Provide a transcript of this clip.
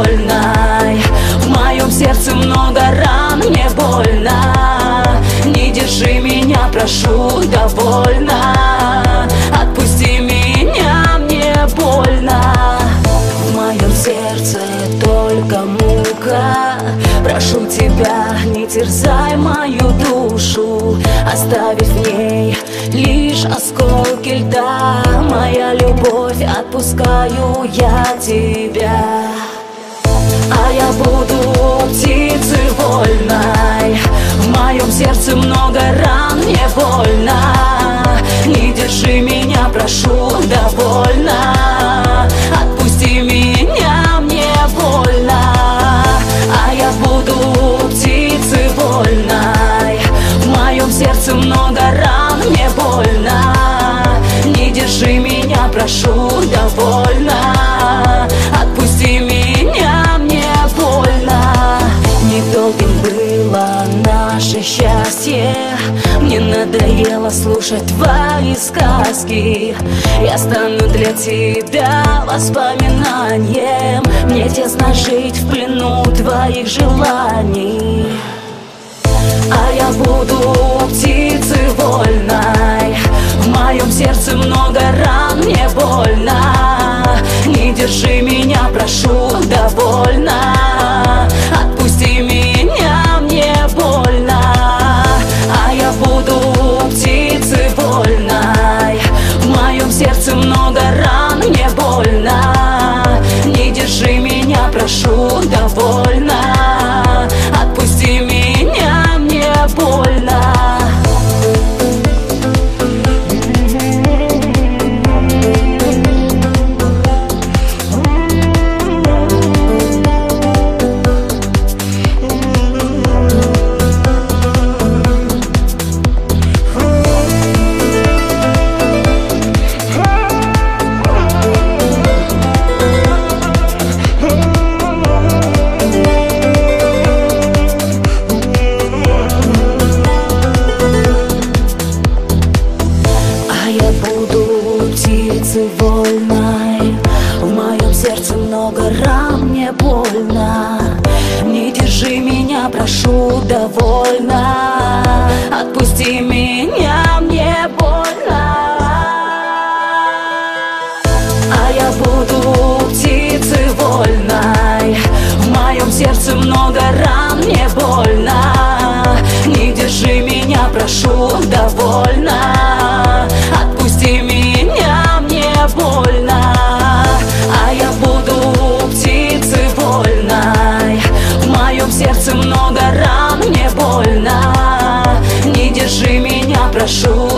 вольной. В моем сердце много ран, мне больно. Не держи меня, прошу, довольно. Отпусти меня, мне больно. В моем сердце только мука. Прошу тебя, не терзай мою душу, оставив в ней лишь осколки льда. Моя любовь, отпускаю я тебя. А я буду птицей вольной. В моем сердце много ран, мне больно. Не держи меня, прошу, довольно. Отпусти меня, мне больно. А я буду птицей вольной. В моем сердце много ран, мне больно. Не держи меня, прошу, довольно. Отпусти меня, мне больно. Недолгим было наше счастье. Мне надоело слушать твои сказки. Я стану для тебя воспоминанием. Мне тесно жить в плену твоих желаний. А я буду птицей вольной. В моем сердце много ран, мне больно. Не держи меня, прошу, довольно. Отпусти меня, мне больно. А я буду птицей вольной. В моем сердце много ран, мне больно. Не держи меня, прошу, довольно. Отпусти меня, мне больно. Вольной. В моем сердце много ран, мне больно. Не держи меня, прошу, довольно. Отпусти меня, мне больно. А я буду птицей вольной. В моем сердце много ран, мне больно. Не держи меня, прошу, довольно. Отпусти меня, мне больно. А я буду птицей вольной. В моем сердце много ран, мне больно. Не держи меня, прошу,